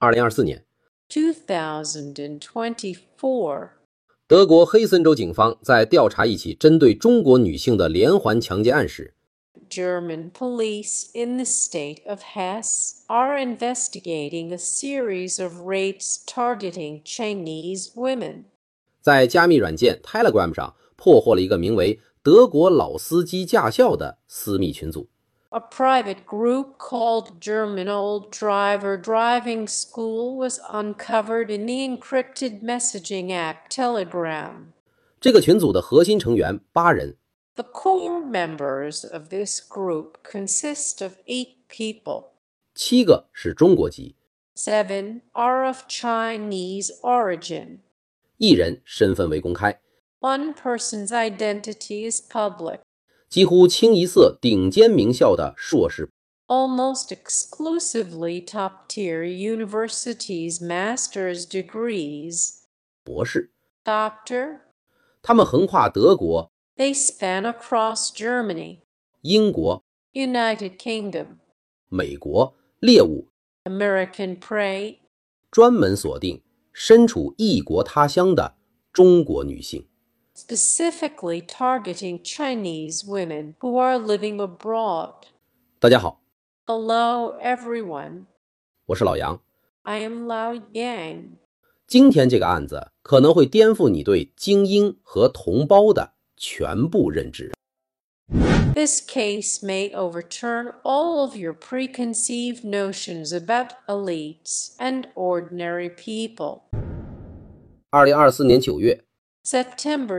年 2024， 德国黑森州警方在调查一起针对中国女性的连环强奸案时， German police in the state of Hesse are investigating a series of rapes targeting Chinese women. 在加密软件 Telegram 上破获了一个名为德国老司机驾校的私密群组。 A private group called German Old Driver Driving School was uncovered in the encrypted messaging app Telegram. 这个群组的核心成员8人， The core members of this group consist of 8 people. 7个是中国籍， 7 are of Chinese origin. 1人身份为公开， One person's identity is public. 几乎清一色顶尖名校的硕士， Almost exclusively top-tier universities' master's degrees. 博士。 Doctor. 他们横跨德国、 They span across Germany, 英国、 United Kingdom, 美国，猎物 American prey, 专门锁定身处异国他乡的中国女性。 specifically targeting Chinese women who are living abroad. 大家好， Hello, everyone. 我是老杨。 I am Lao Yang. 今天这个案子可能会颠覆你对精英和同胞的全部认知。 This case may overturn all of your preconceived notions about elites and ordinary people. 2024年9月， September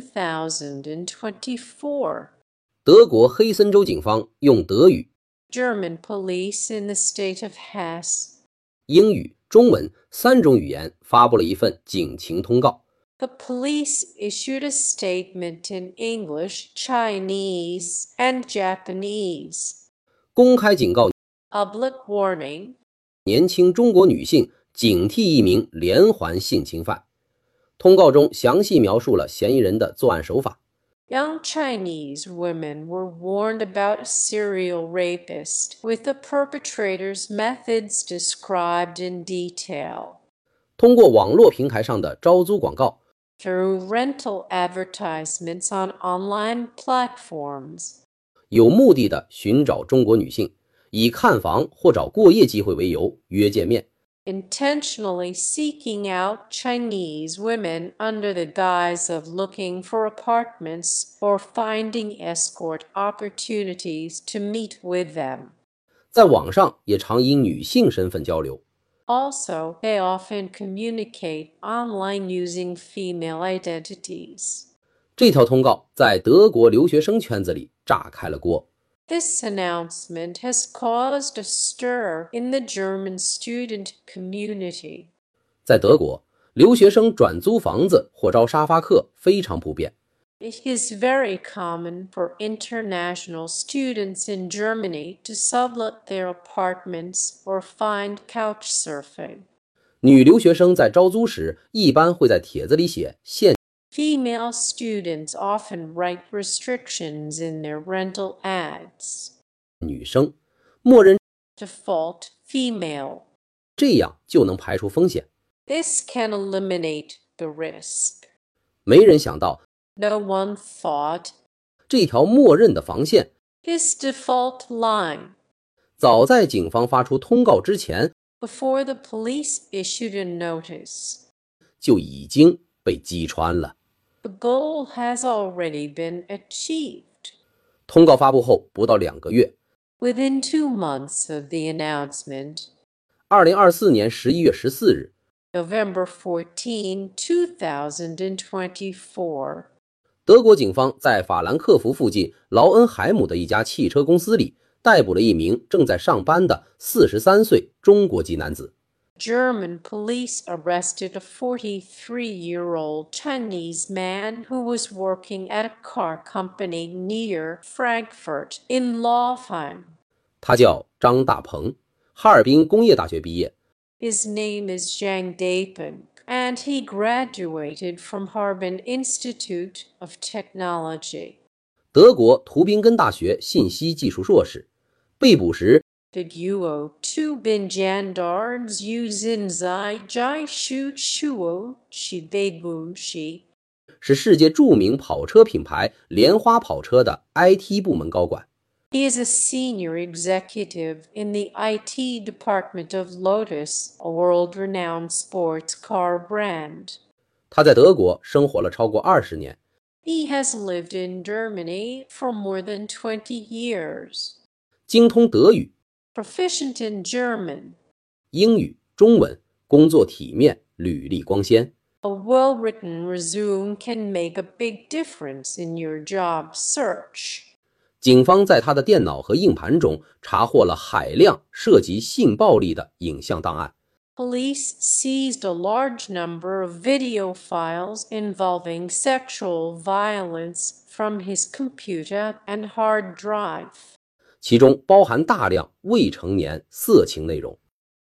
2024. 德国黑森州警方用德语、 German police in the state of Hesse. 英语、中文3种语言发布了一份警情通告。 The police issued a statement in English, Chinese, and Japanese. 公开警告 Public warning. 年轻中国女性警惕一名连环性侵犯。通告中详细描述了嫌疑人的作案手法。 Young Chinese women were warned about a serial rapist, with the perpetrator's methods described in detail. 通过网络平台上的招租广告， Through rental advertisements on online platforms. 有目的地寻找中国女性，以看房或找过夜机会为由约见面。 Intentionally seeking out Chinese women under the guise of looking for apartments or finding escort opportunities to meet with them. 在网上也常以女性身份交流。 Also, they often communicate online using female identities. 这条通告在德国留学生圈子里炸开了锅。 This announcement has caused a stir in the German student community. 在德国，留学生转租房子或招沙发客非常普遍。 It is very common for international students in Germany to sublet their apartments or find couch surfing. 女留学生在招租时一般会在帖子里写限。 Female students often write restrictions in their rental ads. 女生默认 Default female. 这样就能排除风险。 This can eliminate the risk. 没人想到 No one thought 这条默认的防线 this default line. 早在警方发出通告之前 Before the police issued a notice. 就已经被击穿了。 The goal has already been achieved. 通告发布后不到2个月， Within 2 months of the announcement, 2024年11月14日， November 14, 2024, 德国警方在法兰克福附近劳恩海姆的一家汽车公司里逮捕了一名正在上班的43岁中国籍男子。 German police arrested a 43-year-old Chinese man who was working at a car company near Frankfurt in Laufheim. 他叫张大鹏，哈尔滨工业大学毕业。 His name is Zhang Daipeng, and he graduated from Harbin Institute of Technology. 德国图宾根大学信息技术硕士。被捕时 The Guo Tu Binjandards Yuzin Zai Jai Shu Shuo Shi Beibu Shi 是世界著名跑车品牌莲花跑车的 IT 部门高管。 He is a senior executive in the IT department of Lotus, a world-renowned sports car brand. 他在德国生活了超过20年。 He has lived in Germany for more than 20 years. 精通德语、 Proficient in German. 英语、中文，工作体面，履历光鲜。 A well-written resume can make a big difference in your job search. 警方在他的电脑和硬盘中查获了海量涉及性暴力的影像档案。 Police seized a large number of video files involving sexual violence from his computer and hard drive. 其中包含大量未成年色情内容。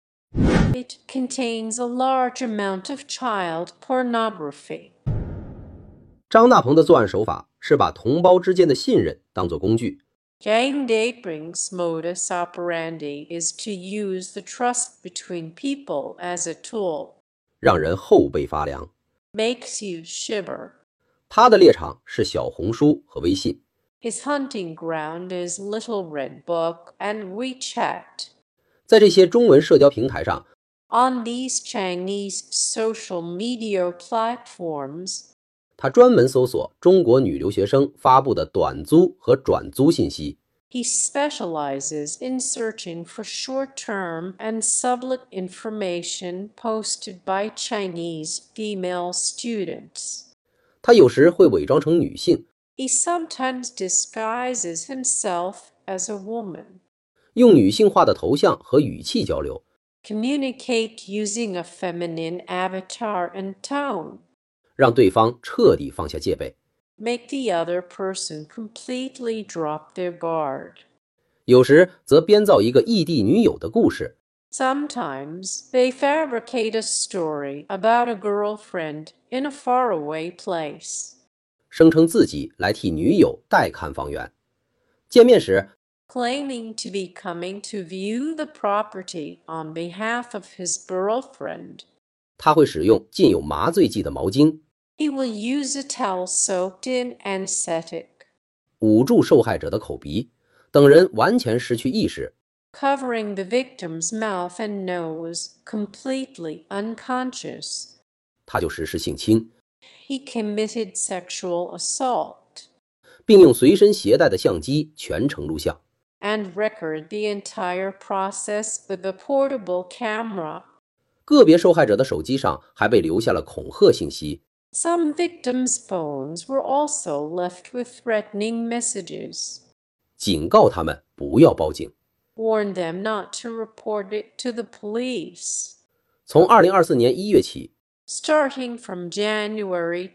It contains a large amount of child pornography. 张大鹏的作案手法是把同胞之间的信任当作工具。 Gang Daybring's modus operandi is to use the trust between people as a tool. 让人后背发凉。 Makes you shiver. 他的猎场是小红书和微信。 His hunting ground is Little Red Book and WeChat. 在这些中文社交平台上， On these Chinese social media platforms, 他专门搜索中国女留学生发布的短租和转租信息。 he specializes in searching for short-term and sublet information posted by Chinese female students. 他有时会伪装成女性， He sometimes disguises himself as a woman. 用女性化的头像和语气交流， Communicate using a feminine avatar and tone. 让对方彻底放下戒备。 Make the other person completely drop their guard. 有时则编造一个异地女友的故事， Sometimes they fabricate a story about a girlfriend in a faraway place. 声称自己来替女友带看房源。见面时， Claiming to be coming to view the property on behalf of his girlfriend, 他会使用浸有麻醉剂的毛巾， he will use a towel soaked in anesthetic, 捂住受害者的口鼻，等人完全失去意识， covering the victim's mouth and nose, completely unconscious. 他就实施性侵， He committed sexual assault 并用随身携带的相机全程录像。 and record the entire process with a portable camera. 个别受害者的手机上还被留下了恐吓信息， Some victims' phones were also left with threatening messages. 警告他们不要报警。 Warn them not to report it to the police. 从2024年1月起， Starting from January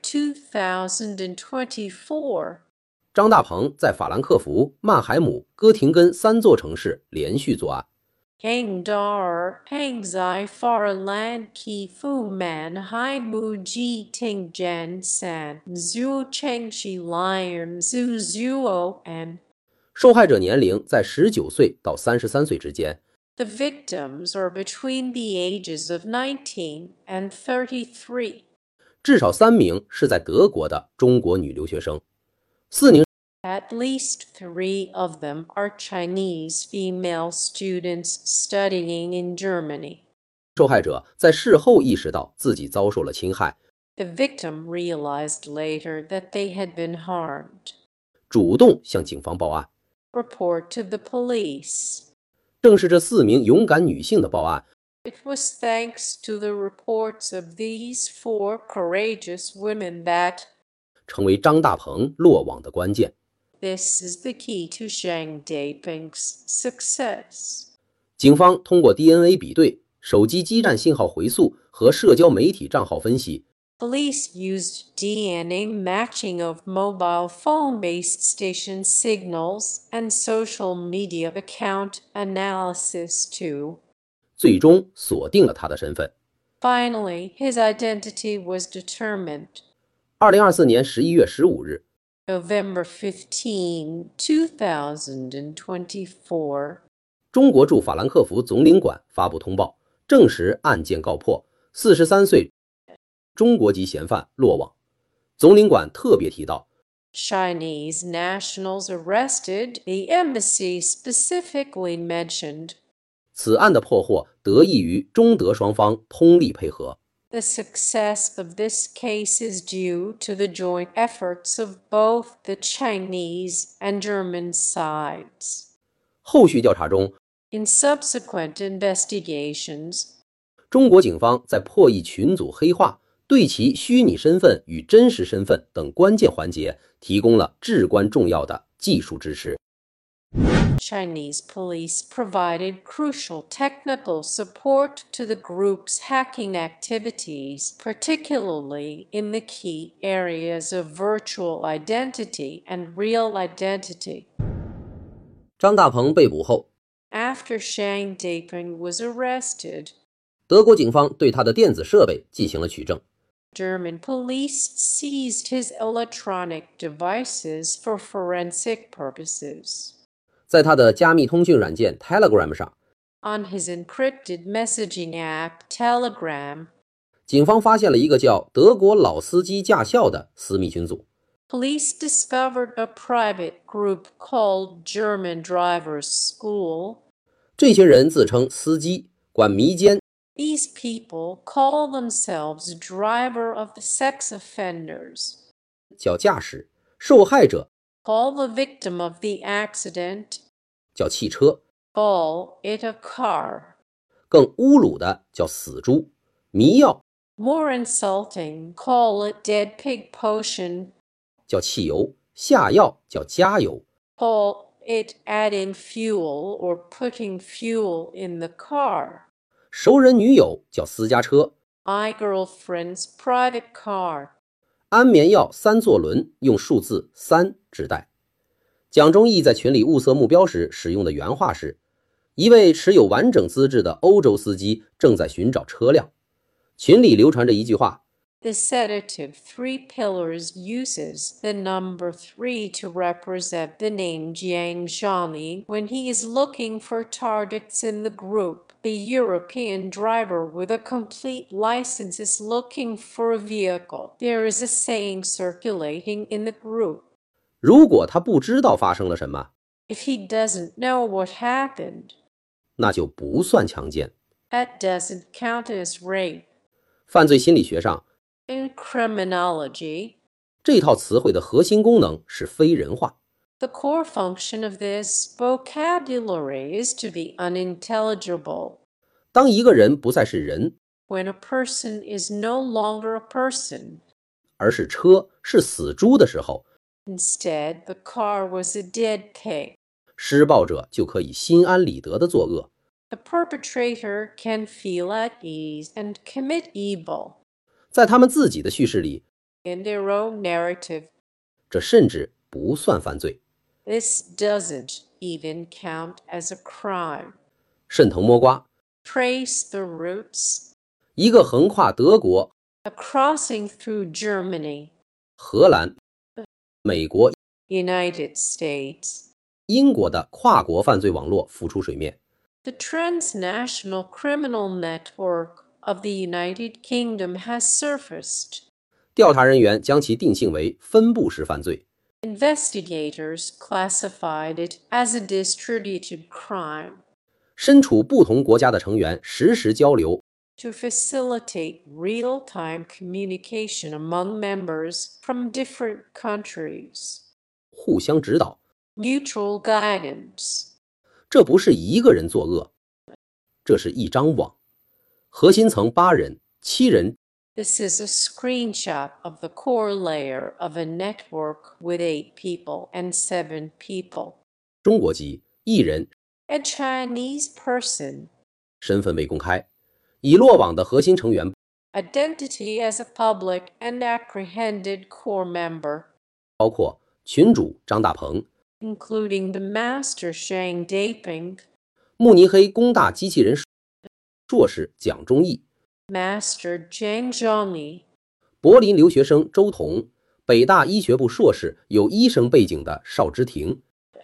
2024, 张大鹏在法兰克福、曼海姆、哥廷根3座城市连续作案。 Hang Dar, Hang Zai Far Lan Ki Fu Man, Hai Mu Ji Ting Jan San, Zhu Cheng Shi Lion, Zhu Zuo, and 受害者年龄在19岁到33岁之间， the victims are between the ages of 19 and 33. 至少3名是在德国的中国女留学生，4名 At least 3 of them are Chinese female students studying in Germany. 受害者在事后意识到自己遭受了侵害， The victim realized later that they had been harmed. 主动向警方报案。 Report to the police. 正是这4名勇敢女性的报案， It was thanks to the reports of these 4 courageous women that 成为张大鹏落网的关键。 this is the key to Zhang Daiping's success. 警方通过 DNA 比对、手机基站信号回溯和社交媒体账号分析， Police used DNA matching of mobile phone base station signals and social media account analysis to 最终锁定了他的身份。 finally, his identity was determined. 2024年11月15日， November 15, 2024. 中国驻法兰克福总领馆发布通报，证实案件告破，43岁中国籍嫌犯落网。总领馆特别提到 Chinese nationals arrested, the embassy specifically mentioned. 此案的破获得益于中德双方通力配合。 The success of this case is due to the joint efforts of both the Chinese and German sides. 后续调查中， In subsequent investigations, 中国警方在破译群组黑话、对其虚拟身份与真实身份等关键环节提供了至关重要的技术支持。 Chinese police provided crucial technical support to the group's hacking activities, particularly in the key areas of virtual identity and real identity. 张大鹏被捕后， After Shang Daping was arrested, 德国警方对他的电子设备进行了取证。 German police seized his electronic devices for forensic purposes. 在他的加密通讯软件 Telegram 上， On his encrypted messaging app Telegram, 警方发现了一个叫德国老司机驾校的私密群组。 police discovered a private group called German Drivers School. 这些人自称司机，管迷奸， These people call themselves driver of the sex offenders, 叫驾驶，受害者 call the victim of the accident, 叫汽车， call it a car. 更侮辱的叫死猪，迷药 More insulting, call it dead pig potion, 叫汽油，下药叫加油。 call it adding fuel or putting fuel in the car. 熟人女友叫私家车， My girlfriend's private car. 安眠药三座轮用数字3指代。蒋忠义在群里物色目标时使用的原话是：一位持有完整资质的欧洲司机正在寻找车辆。群里流传着一句话： The sedative Three Pillars uses the number 3 to represent the name Jiang Zhangli when he is looking for targets in the group. A European driver with a complete license is looking for a vehicle. There is a saying circulating in the group. 如果他不知道发生了什么， If he doesn't know what happened, 那就不算强奸。 that doesn't count as rape. 犯罪心理学上， In criminology, 这套词汇的核心功能是非人化。 the core function of this vocabulary is to be unintelligible. 当一个人不再是人， When a person is no longer a person, 而是车，是死猪的时候， instead the car was a dead pig. 施暴者就可以心安理得地作恶。 The perpetrator can feel at ease and commit evil. 在他们自己的叙事里， In their own narrative, 这甚至不算犯罪。 this doesn't even count as a crime. 顺藤摸瓜， Trace the roots. 一个横跨德国、 A crossing through Germany, 荷兰、美国、 United States. 英国的跨国犯罪网络浮出水面。 The transnational criminal network of the United Kingdom has surfaced. 调查人员将其定性为分布式犯罪。 Investigators classified it as a distributed crime. 身处不同国家的成员实时交流， To facilitate real-time communication among members from different countries. 互相指导。 Mutual guidance. 这不是一个人作恶，这是一张网，核心层8人、7人。 This is a screenshot of the core layer of a network with 8 people and 7 people. 中国籍1人， A Chinese person. 身份未公开。已落网的核心成员 Identity as a public and apprehended core member, 包括群主张大鹏、 including the master Shang Daping, 慕尼黑工大机器人硕士蒋忠义、 Master Jiang Zhangli, 柏林留学生周彤、北大医学部硕士有医生背景的邵之婷，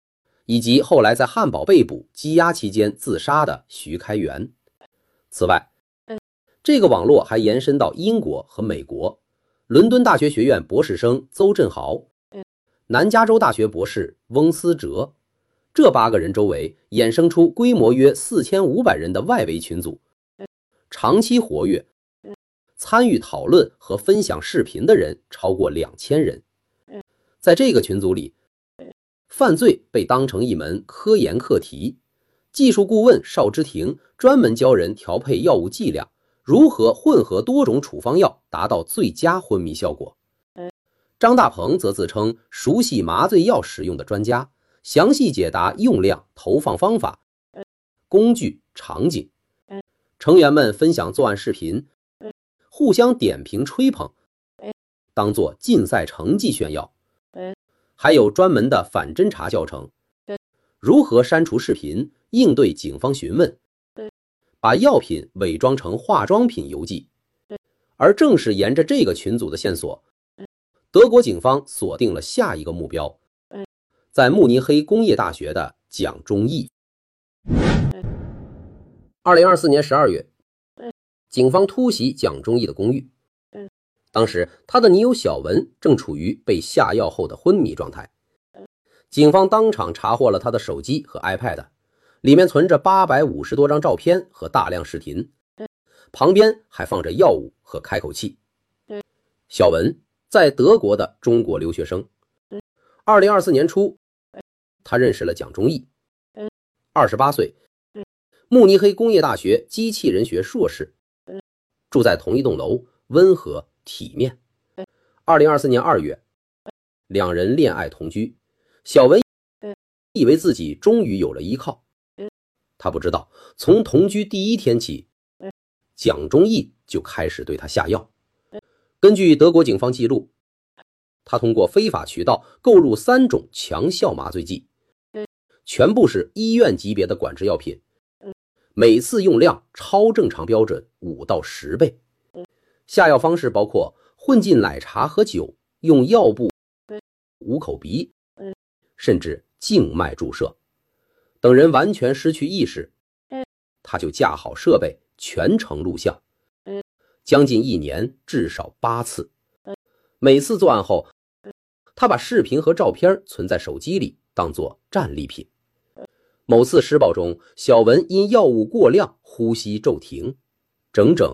以及后来在汉堡被捕羁押期间自杀的徐开元。此外，这个网络还延伸到英国和美国。伦敦大学学院博士生邹振豪，南加州大学博士翁思哲，这8个人周围衍生出规模约4500人的外围群组，长期活跃、参与讨论和分享视频的人超过2000人。在这个群组里，犯罪被当成一门科研课题，技术顾问邵之庭专门教人调配药物剂量，如何混合多种处方药达到最佳昏迷效果。张大鹏则自称熟悉麻醉药使用的专家，详细解答用量、投放方法、工具、场景。成员们分享作案视频，互相点评吹捧，当作竞赛成绩炫耀。还有专门的反侦查教程，如何删除视频，应对警方询问，把药品伪装成化妆品邮寄。而正是沿着这个群组的线索，德国警方锁定了下一个目标，在慕尼黑工业大学的蒋忠义。2024年12月，警方突袭蒋忠义的公寓。当时他的女友小文正处于被下药后的昏迷状态，警方当场查获了他的手机和 iPad， 里面存着850多张照片和大量视频，旁边还放着药物和开口器。小文在德国的中国留学生，2024年初他认识了蒋忠义，28岁，慕尼黑工业大学机器人学硕士，住在同一栋楼，温和体面。2024年2月，两人恋爱同居，小文以为自己终于有了依靠，他不知道从同居第1天起，蒋忠义就开始对他下药。根据德国警方记录，他通过非法渠道购入3种强效麻醉剂，全部是医院级别的管制药品，每次用量超正常标准5到10倍。下药方式包括混进奶茶和酒，用药布捂口鼻，甚至静脉注射。等人完全失去意识，他就架好设备全程录像，将近1年至少8次。每次作案后，他把视频和照片存在手机里当作战利品。某次施暴中，小文因药物过量呼吸骤停，整整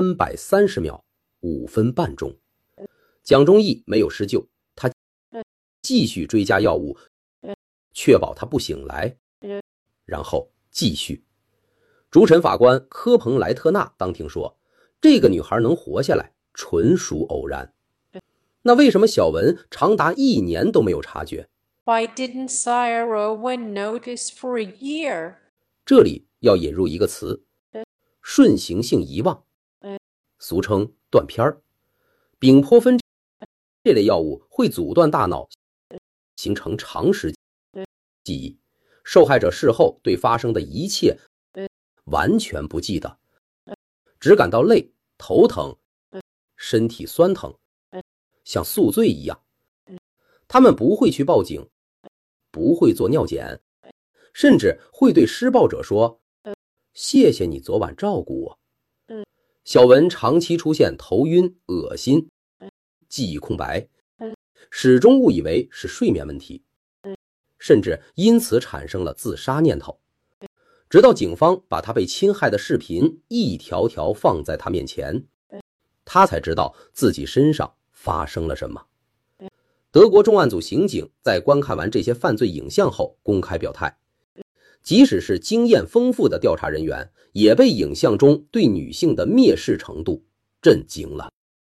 330秒5分半钟。蒋忠义没有施救，他继续追加药物，确保他不醒来，然后继续。主审法官科彭莱特纳当庭说，这个女孩能活下来纯属偶然。那为什么小文长达1年都没有察觉？ Why didn't Sire Owen notice for a year? 这里要引入一个词，顺行性遗忘，俗称断片儿。丙泊酚这类药物会阻断大脑，形成长时记忆，受害者事后对发生的一切完全不记得，只感到累、头疼、身体酸疼，像宿醉一样。他们不会去报警，不会做尿检，甚至会对施暴者说，谢谢你昨晚照顾我。小文长期出现头晕、恶心、记忆空白，始终误以为是睡眠问题，甚至因此产生了自杀念头。直到警方把他被侵害的视频一条条放在他面前，他才知道自己身上发生了什么。德国重案组刑警在观看完这些犯罪影像后公开表态，即使是经验丰富的调查人员，也被影像中对女性的蔑视程度震惊了。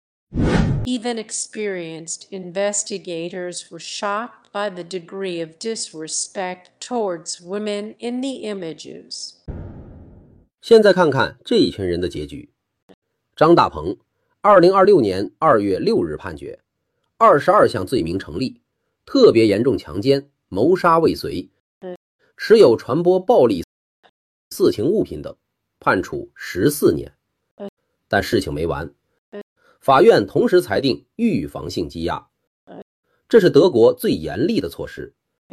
Even experienced investigators were shocked by the degree of disrespect towards women in the images. 现在看看这一群人的结局。张大鹏2026年2月6日判决，22项罪名成立，特别严重强奸、谋杀未遂、持有传播暴力色情物品等，判处14年。但事情没完，法院同时裁定预防性羁押，这是德国最严厉的措施。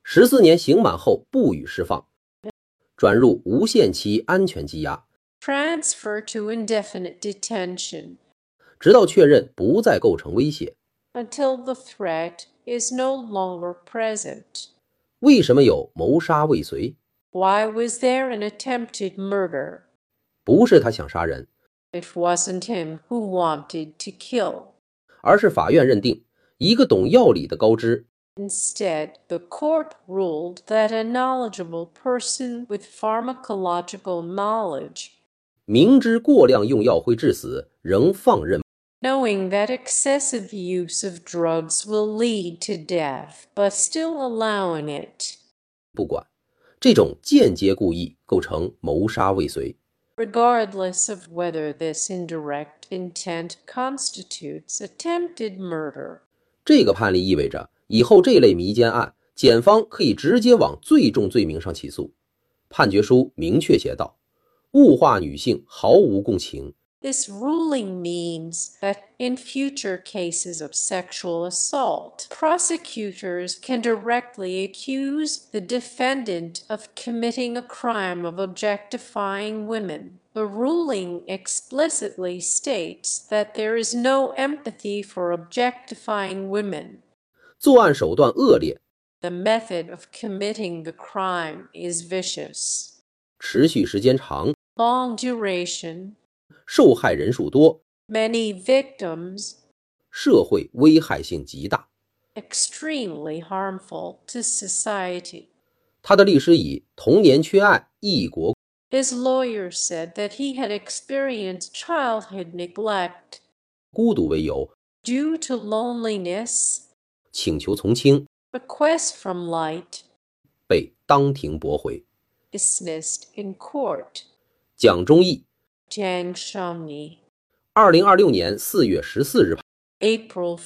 14年刑满后不予释放，转入无限期安全羁押， transfer to indefinite detention 直到确认不再构成威胁。 until the threat is no longer present. 为什么有谋杀未遂？ Why was there an attempted murder? 不是他想杀人， It wasn't him who wanted to kill. 而是法院认定一个懂药理的高知 Instead, the court ruled that a knowledgeable person with pharmacological knowledge, 明知过量用药会致死，仍放任。 knowing that excessive use of drugs will lead to death, but still allowing it, 不管，这种间接故意构成谋杀未遂。 regardless of whether this indirect intent constitutes attempted murder. 这个判例意味着以后这类迷奸案，检方可以直接往最重罪名上起诉。判决书明确写道，物化女性毫无共情。 This ruling means that in future cases of sexual assault, prosecutors can directly accuse the defendant of committing a crime of objectifying women. The ruling explicitly states that there is no empathy for objectifying women. 作案手段恶劣， The method of committing the crime is vicious. 持续时间长， Long duration, 受害人数多， many victims, 社会危害性极大。 extremely harmful to society. 他的律师以童年缺爱、异国 His lawyer said that he had experienced childhood neglect 孤独为由， due to loneliness, 请求从轻， request from light, 被当庭驳回。 dismissed in court. 蒋忠义 Jiang Shangni, 2026年4月14日 April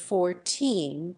14,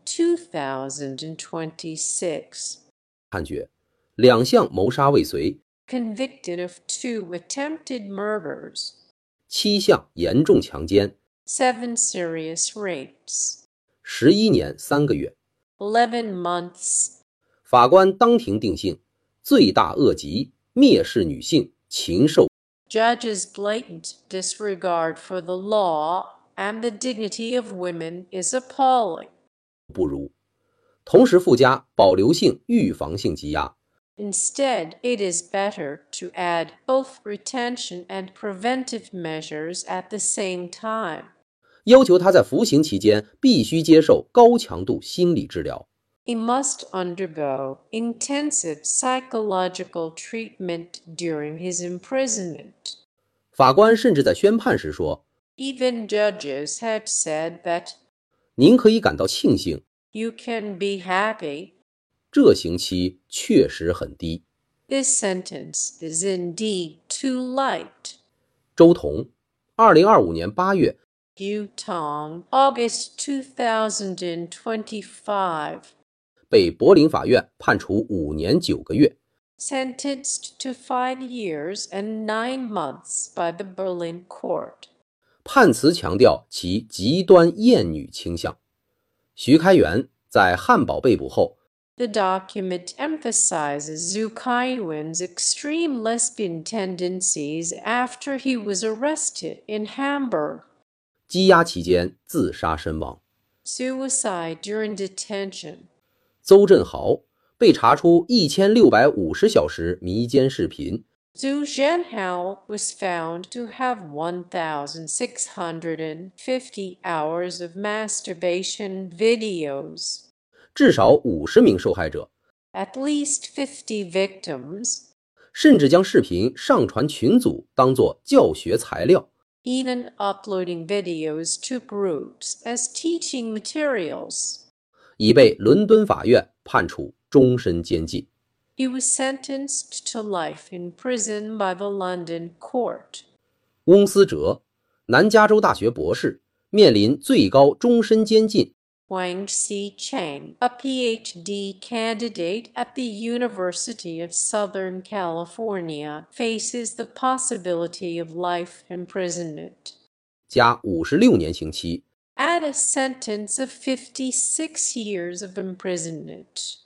2026. 判决，2项谋杀未遂， Convicted of 2 attempted murders, 7项严重强奸， 7 serious rapes, 11年3个月。 11 months. 法官当庭定性，罪大恶极，蔑视女性，禽兽。 Judge's blatant disregard for the law and the dignity of women is appalling. 不如，同时附加保留性、预防性羁押， Instead, it is better to add both retention and preventive measures at the same time. 要求他在服刑期间必须接受高强度心理治疗。 He must undergo intensive psychological treatment during his imprisonment. 法官甚至在宣判时说， Even judges had said that 您可以感到庆幸， you can be happy. 这刑期确实很低。 This sentence is indeed too light. 周彤2025年8月 Yu Tong, August 2025. 被柏林法院判处5年9个月， Sentenced to 5 years and 9 months by the Berlin court. 判词强调其极端厌女倾向。徐开元在汉堡被捕后， The document emphasizes Zhu Kaiyuan's extreme lesbian tendencies after he was arrested in Hamburg. 羁押期间自杀身亡。 Suicide during detention. 邹振豪被查出1650小时迷奸视频， Zhu Zhenhao was found to have 1,650 hours of masturbation videos. 至少50名受害者， At least 50 victims, 甚至将视频上传群组当作教学材料。 even uploading videos to groups as teaching materials. 已被伦敦法院判处终身监禁。 He was sentenced to life in prison by the London court. 翁思哲，南加州大学博士，面临最高终身监禁。 Wang Xi Cheng, a PhD candidate at the University of Southern California, faces the possibility of life imprisonment. 加56年刑期， Add a sentence of 56 years of imprisonment.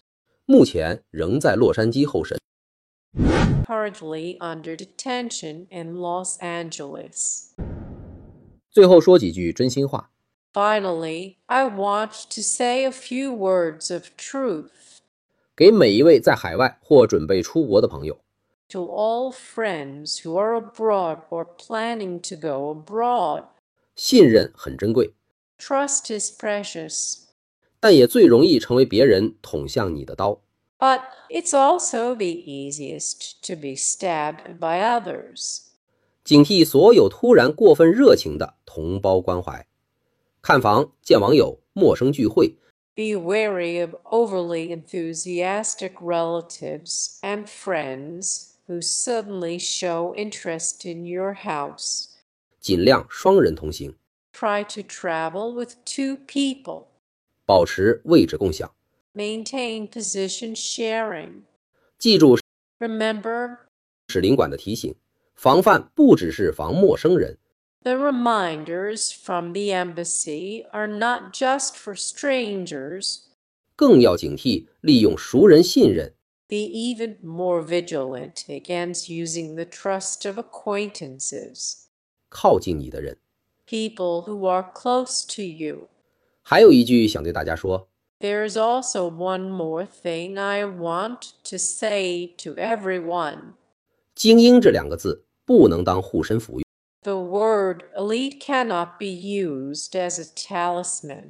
目前仍在洛杉矶候审。 currently under detention in Los Angeles. 最后说几句真心话。 Finally, I want to say a few words of truth 给每一位在海外或准备出国的朋友。 to all friends who are abroad or planning to go abroad. 信任很珍贵， Trust is precious, 但也最容易成为别人捅向你的刀。 but it's also the easiest to be stabbed by others. 警惕所有突然过分热情的同胞关怀。看房、见网友、陌生聚会， Be wary of overly enthusiastic relatives and friends who suddenly show interest in your house. 尽量双人同行， Try to travel with two people. 保持位置共享。 Maintain position sharing. 记住 Remember, 使领馆的提醒，防范不只是防陌生人， the reminders from the embassy are not just for strangers. 更要警惕利用熟人信任， Be even more vigilant against using the trust of acquaintances, 靠近你的人。 people who are close to you. 还有一句想对大家说， There's also one more thing I want to say to everyone. 精英这两个字不能当护身符用， The word elite cannot be used as a talisman.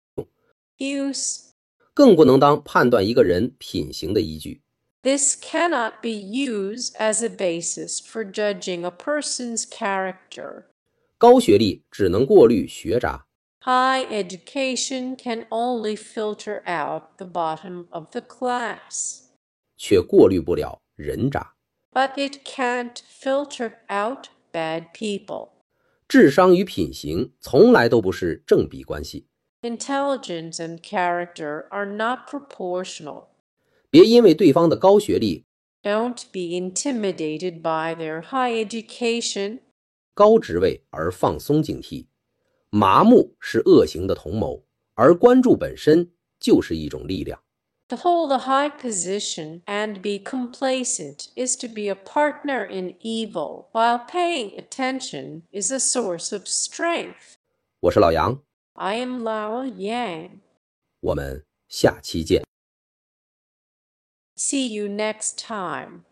Use. 更不能当判断一个人品行的依据。 This cannot be used as a basis for judging a person's character. 高学历只能过滤学渣， High education can only filter out the bottom of the class, 却过滤不了人渣。 but it can't filter out bad people. 智商与品行从来都不是正比关系， Intelligence and character are not proportional. 别因为对方的高学历、 Don't be intimidated by their high education. 高职位而放松警惕。麻木是恶行的同谋，而关注本身就是一种力量。 To hold a high position and be complacent is to be a partner in evil, while paying attention is a source of strength. 我是老杨， I am Lao Yang. 我们下期见。 See you next time.